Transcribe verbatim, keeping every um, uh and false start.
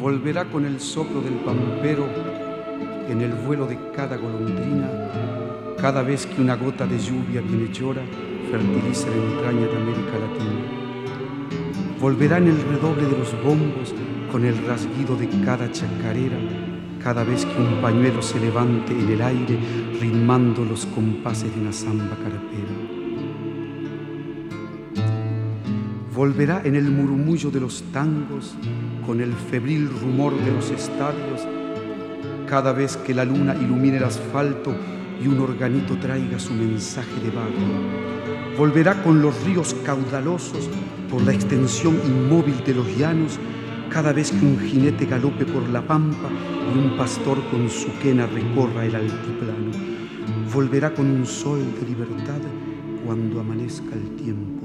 volverá con el soplo del pampero en el vuelo de cada golondrina, cada vez que una gota de lluvia bienhechora fertiliza la entraña de América Latina. Volverá en el redoble de los bombos con el rasguido de cada chacarera, cada vez que un pañuelo se levante en el aire ritmando los compases de una samba carapera. Volverá en el murmullo de los tangos con el febril rumor de los estadios, cada vez que la luna ilumine el asfalto y un organito traiga su mensaje de barrio. Volverá con los ríos caudalosos por la extensión inmóvil de los llanos, cada vez que un jinete galope por la pampa y un pastor con su quena recorra el altiplano. Volverá con un sol de libertad cuando amanezca el tiempo.